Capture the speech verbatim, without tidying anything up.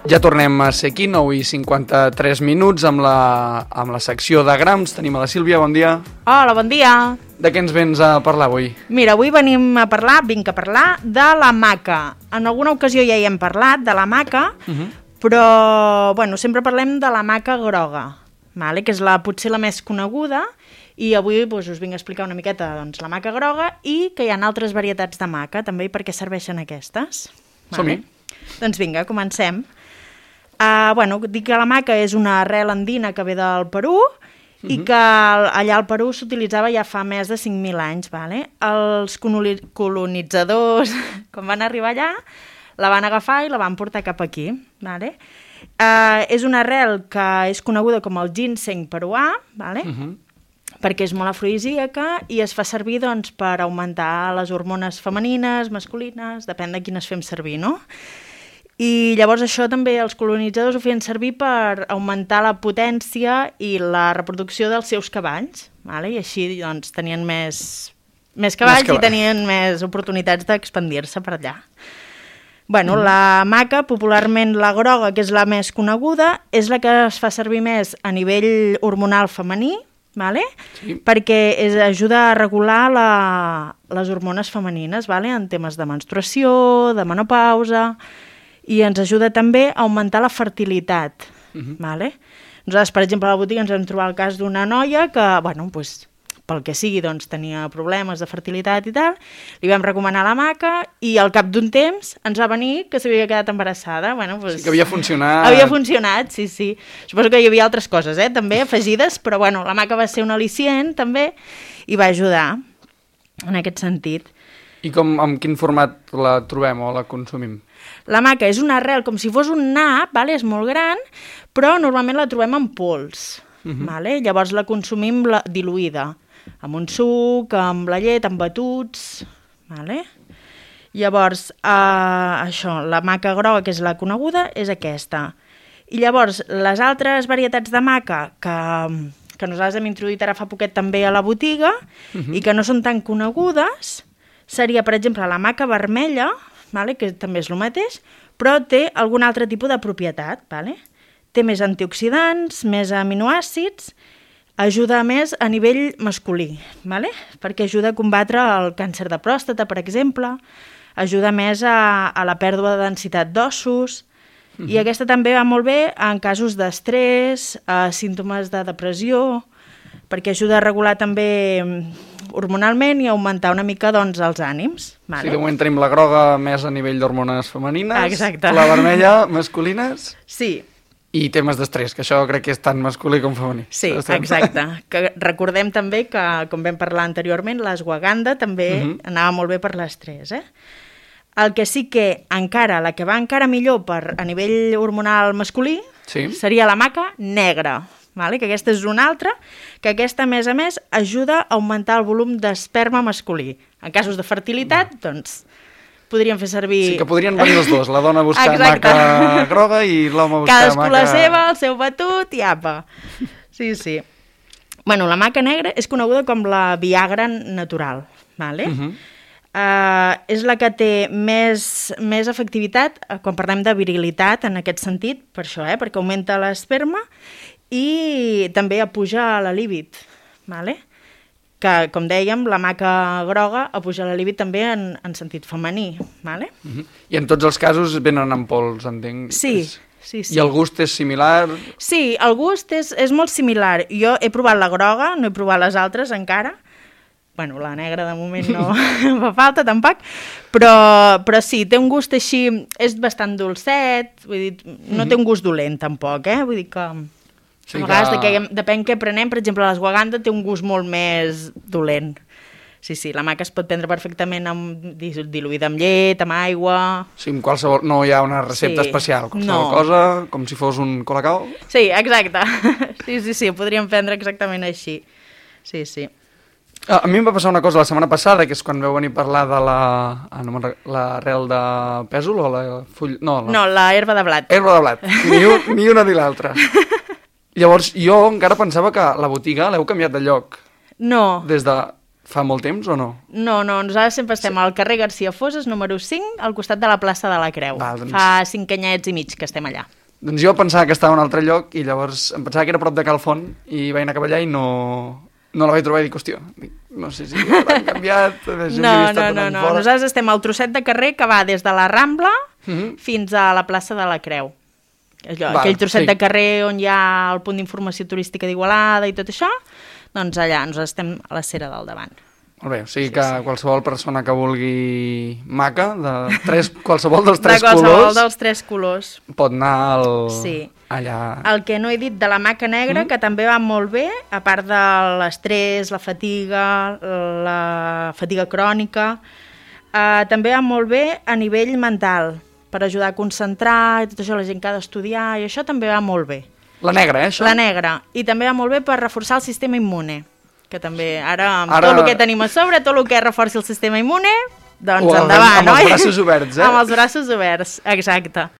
Ja tornem a ser aquí, nou i cinquanta-tres minuts, amb la, amb la secció de grams. Tenim a la Sílvia, bon dia. Hola, bon dia. De què ens vens a parlar avui? Mira, avui venim a parlar, vinc a parlar de la maca. En alguna ocasió ja hi hem parlat de la maca, uh -huh. però bueno, sempre parlem de la maca groga, vale? Que és la, potser la més coneguda, i avui doncs, us vinc a explicar una miqueta doncs, la maca groga i que hi ha altres varietats de maca, també, i per què serveixen aquestes. Vale? Som-hi. Doncs vinga, comencem. Uh, bueno, dic que la maca és una arrel andina que ve del Perú uh-huh. i que allà al Perú s'utilitzava ja fa més de cinc mil anys. Vale? Els colonitzadors, quan van arribar allà, la van agafar i la van portar cap aquí. Vale? Uh, és una arrel que és coneguda com el ginseng peruà, vale? uh-huh. perquè és molt afrodisíaca i es fa servir doncs, per augmentar les hormones femenines, masculines, depèn de quines fem servir, no? I llavors això també els colonitzadors ho feien servir per augmentar la potència i la reproducció dels seus cavalls, vale? I així doncs, tenien més, més cavalls més cavall. I tenien més oportunitats d'expandir-se per allà. Bueno, mm. la maca, popularment la groga, que és la més coneguda, és la que es fa servir més a nivell hormonal femení, vale? Sí. Perquè és, ajuda a regular la, les hormones femenines, vale? En temes de menstruació, de menopausa, i ens ajuda també a augmentar la fertilitat. Uh-huh. Vale? Nosaltres, per exemple, a la botiga ens vam trobar el cas d'una noia que, bueno, pues, pel que sigui, doncs, tenia problemes de fertilitat i tal, li vam recomanar la maca i al cap d'un temps ens va venir que s'havia quedat embarassada. Bueno, pues, sí, que havia funcionat. Havia funcionat, sí, sí. Suposo que hi havia altres coses, eh, també, afegides, però bueno, la maca va ser un al·licient, també, i va ajudar en aquest sentit. I com, en quin format la trobem o la consumim? La maca és una arrel com si fos un nap, vale? És molt gran, però normalment la trobem en pols. Uh-huh. Vale? Llavors la consumim la, diluïda, amb un suc, amb la llet, amb batuts. Vale? Llavors, eh, això, la maca groga, que és la coneguda, és aquesta. I llavors, les altres varietats de maca que, que nosaltres hem introduït ara fa poquet també a la botiga uh-huh. i que no són tan conegudes, seria, per exemple, la maca vermella, vale? Que també és el mateix, però té algun altre tipus de propietat. Vale? Té més antioxidants, més aminoàcids, ajuda més a nivell masculí, vale? Perquè ajuda a combatre el càncer de pròstata, per exemple, ajuda més a, a la pèrdua de densitat d'ossos, mm-hmm. i aquesta també va molt bé en casos d'estrès, a símptomes de depressió, perquè ajuda a regular també hormonalment i augmentar una mica doncs, els ànims. Vale? Sí, de moment tenim la groga més a nivell d'hormones femenines, exacte. La vermella masculines... Sí. I temes d'estrès, que això crec que és tan masculí com femení. Sí, exacte. Que recordem també que, com vam parlar anteriorment, l'ashwagandha també uh-huh. anava molt bé per l'estrès. Eh? El que sí que encara, la que va encara millor per, a nivell hormonal masculí, sí. seria la maca negra. Vale? Que aquesta és una altra, que aquesta, a més a més, ajuda a augmentar el volum d'esperma masculí. En casos de fertilitat, no. doncs, podríem fer servir... Sí, que podrien venir els dos, la dona a buscar exacte. Maca groga i l'home a buscar cadascú maca... Cadascú la seva, el seu batut i apa. Sí, sí. Bueno, la maca negra és coneguda com la Viagra natural, vale? Uh-huh. Uh, és la que té més, més efectivitat quan parlem de virilitat en aquest sentit, per això, eh? Perquè augmenta l'esperma i també apuja la líbid, vale? Que, com dèiem, la maca groga apuja la líbid també en, en sentit femení. Vale? Uh-huh. I en tots els casos venen en pols, entenc. Sí, sí, sí. I el gust és similar? Sí, el gust és, és molt similar. Jo he provat la groga, no he provat les altres encara. Bueno, la negra de moment no em fa falta tampoc, però, però sí, té un gust així, és bastant dolcet, vull dir, no uh-huh. té un gust dolent tampoc, eh? Vull dir que... Sí, a vegades, que... de depèn què prenem, per exemple, l'ashwagandha té un gust molt més dolent. Sí, sí, la maca es pot prendre perfectament amb, diluïda amb llet, amb aigua... Sí, amb qualsevol... No hi ha una recepta sí. especial, qualsevol no. cosa, com si fos un colacao. Sí, exacte. Sí, sí, sí, ho podríem prendre exactament així. Sí, sí. A mi em va passar una cosa la setmana passada, que és quan veu venir a parlar de la... Ah, no l'arrel de pèsol o la full... No, la... no, la herba de blat. Herba de blat. Ni, un, ni una ni l'altra. Llavors, jo encara pensava que la botiga l'heu canviat de lloc. No. Des de fa molt temps o no? No, no, nosaltres sempre estem sí. al carrer Garcia Foses, número cinc, al costat de la plaça de la Creu. Val, doncs... Fa cinc anyets i mig que estem allà. Doncs jo pensava que estava a un altre lloc i llavors em pensava que era prop de Cal Font i vaig anar cap allà i no, no la vaig trobar i dic, hòstia, no sé si l'han canviat. No, no, no, no. Nosaltres estem al trosset de carrer que va des de la Rambla mm-hmm. fins a la plaça de la Creu. Allò, Val, aquell trosset sí. de carrer on hi ha el punt d'informació turística d'Igualada i tot això, doncs allà ens estem a la cera del davant. Molt bé, o sigui sí, que sí. qualsevol persona que vulgui maca, de tres, qualsevol dels tres de qualsevol colors, dels tres colors, pot anar al, sí. allà. El que no he dit de la maca negra, mm. que també va molt bé, a part de l'estrès, la fatiga, la fatiga crònica, eh, també va molt bé a nivell mental, per ajudar a concentrar, i tot això, la gent que ha d'estudiar, i això també va molt bé. La negra, eh, això? La negra, i també va molt bé per reforçar el sistema immune, que també, ara, amb ara... tot el que tenim a sobre, tot el que reforci el sistema immune, doncs o endavant, amb oi? Amb els braços oberts, eh? Amb els braços oberts, exacte.